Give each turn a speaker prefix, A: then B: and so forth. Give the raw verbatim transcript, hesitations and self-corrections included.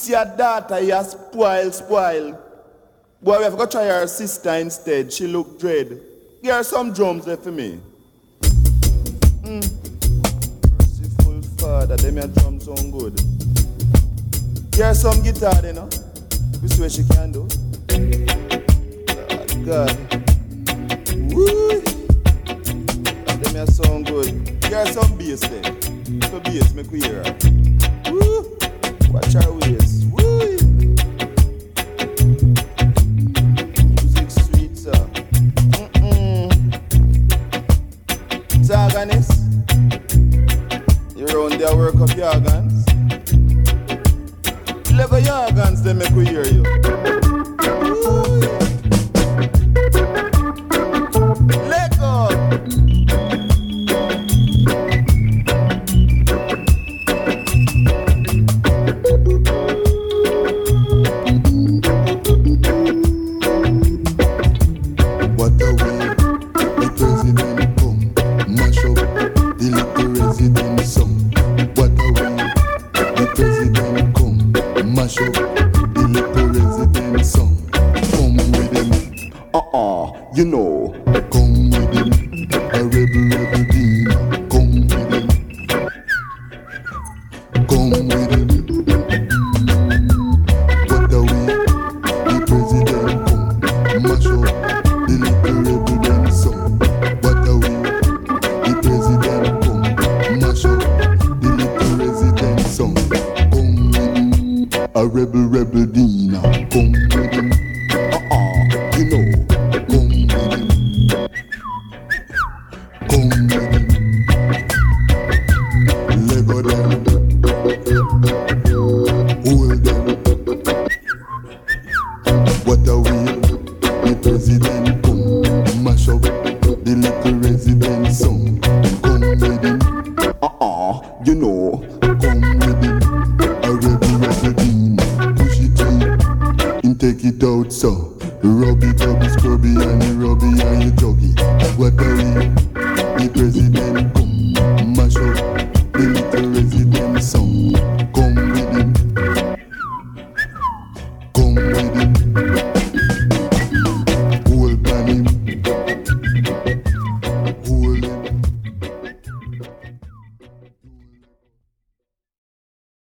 A: your daughter, you spoil, spoil. Boy, we have got to try her sister instead. She look dread. Give her some drums there for me. Mm. Merciful Father, them your drums sound good. Give her some guitar then, no? This way she can do. God, God. Woo! Them your sound good. Give her some bass then. So bass, make we hear her. Woo! Watch her waist. Woo! Music sweet, sir. Mm-mm. Organist, you round there work up your organs. Level your organs, they make we hear you. Ooh. Let go.
B: What a way the president come, mash up the little resident song. What a way the president come, mash up the little resident song. Come with him, uh-uh, you know. Come with him, a rebel rebel demon. Come with him, come with him. What a way the president come, mash up the little rebel dem song. What a way the president come, mash up the little resident song. Come with him, a rebel rebel Dina. Come with him, uh-uh, you know. Come with him, come with him. Lego them, hold them. What a way the president come, mash up the little resident song. Come with him, uh-uh, you know. Come with him, a rebel rebel demon. Push it in, and take it out so. Rub it up, scrubby and you rub it and you juggy. What a way the president come.